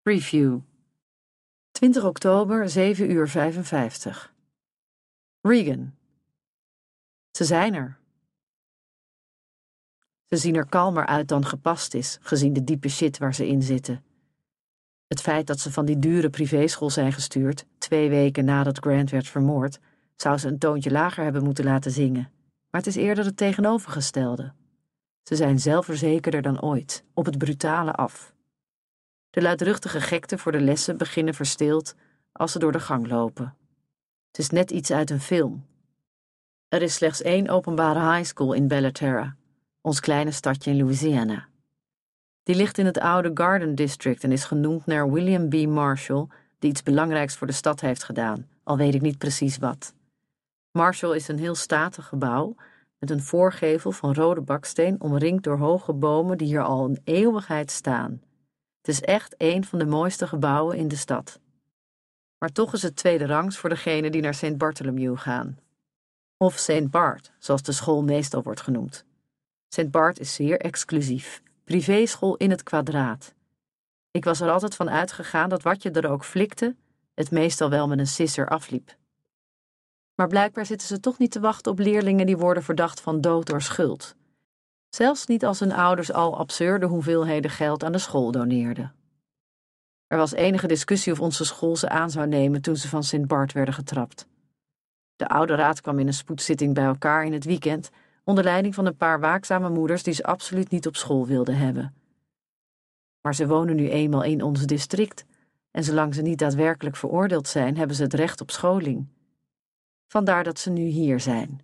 Review. 20 oktober, 7:55. Regan. Ze zijn er. Ze zien er kalmer uit dan gepast is, gezien de diepe shit waar ze in zitten. Het feit dat ze van die dure privéschool zijn gestuurd, 2 weken nadat Grant werd vermoord, zou ze een toontje lager hebben moeten laten zingen. Maar het is eerder het tegenovergestelde. Ze zijn zelfverzekerder dan ooit, op het brutale af. De luidruchtige gekte voor de lessen beginnen verstild als ze door de gang lopen. Het is net iets uit een film. Er is slechts 1 openbare high school in Bellaterra, ons kleine stadje in Louisiana. Die ligt in het oude Garden District en is genoemd naar William B. Marshall, die iets belangrijks voor de stad heeft gedaan, al weet ik niet precies wat. Marshall is een heel statig gebouw met een voorgevel van rode baksteen omringd door hoge bomen die hier al een eeuwigheid staan. Het is echt een van de mooiste gebouwen in de stad. Maar toch is het tweede rangs voor degenen die naar St. Bartholomew gaan. Of St. Bart, zoals de school meestal wordt genoemd. St. Bart is zeer exclusief. Privéschool in het kwadraat. Ik was er altijd van uitgegaan dat wat je er ook flikte, het meestal wel met een sisser afliep. Maar blijkbaar zitten ze toch niet te wachten op leerlingen die worden verdacht van dood door schuld. Zelfs niet als hun ouders al absurde hoeveelheden geld aan de school doneerden. Er was enige discussie of onze school ze aan zou nemen toen ze van St. Bart werden getrapt. De oude raad kwam in een spoedzitting bij elkaar in het weekend, onder leiding van een paar waakzame moeders die ze absoluut niet op school wilden hebben. Maar ze wonen nu eenmaal in ons district en zolang ze niet daadwerkelijk veroordeeld zijn, hebben ze het recht op scholing. Vandaar dat ze nu hier zijn.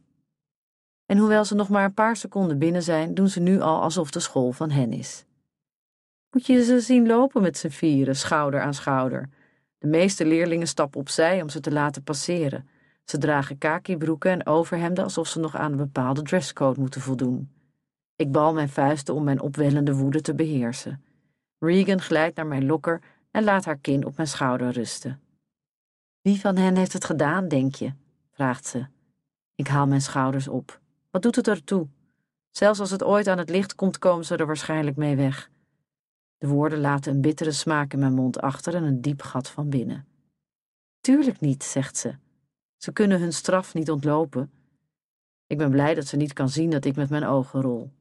En hoewel ze nog maar een paar seconden binnen zijn, doen ze nu al alsof de school van hen is. Moet je ze zien lopen met z'n vieren, schouder aan schouder. De meeste leerlingen stappen opzij om ze te laten passeren. Ze dragen kakibroeken en overhemden alsof ze nog aan een bepaalde dresscode moeten voldoen. Ik bal mijn vuisten om mijn opwellende woede te beheersen. Regan glijdt naar mijn lokker en laat haar kin op mijn schouder rusten. Wie van hen heeft het gedaan, denk je? Vraagt ze. Ik haal mijn schouders op. Wat doet het ertoe? Zelfs als het ooit aan het licht komt, komen ze er waarschijnlijk mee weg. De woorden laten een bittere smaak in mijn mond achter en een diep gat van binnen. Tuurlijk niet, zegt ze. Ze kunnen hun straf niet ontlopen. Ik ben blij dat ze niet kan zien dat ik met mijn ogen rol.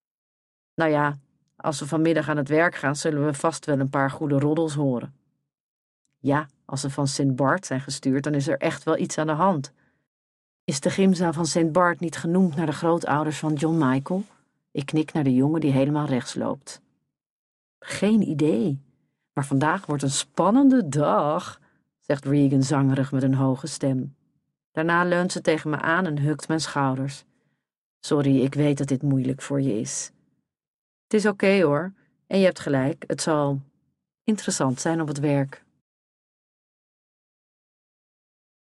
Nou ja, als we vanmiddag aan het werk gaan, zullen we vast wel een paar goede roddels horen. Ja, als ze van St. Bart zijn gestuurd, dan is er echt wel iets aan de hand. Is de gymzaal van St. Bart niet genoemd naar de grootouders van John Michael? Ik knik naar de jongen die helemaal rechts loopt. Geen idee, maar vandaag wordt een spannende dag, zegt Regan zangerig met een hoge stem. Daarna leunt ze tegen me aan en hukt mijn schouders. Sorry, ik weet dat dit moeilijk voor je is. Het is oké hoor, en je hebt gelijk, het zal interessant zijn op het werk.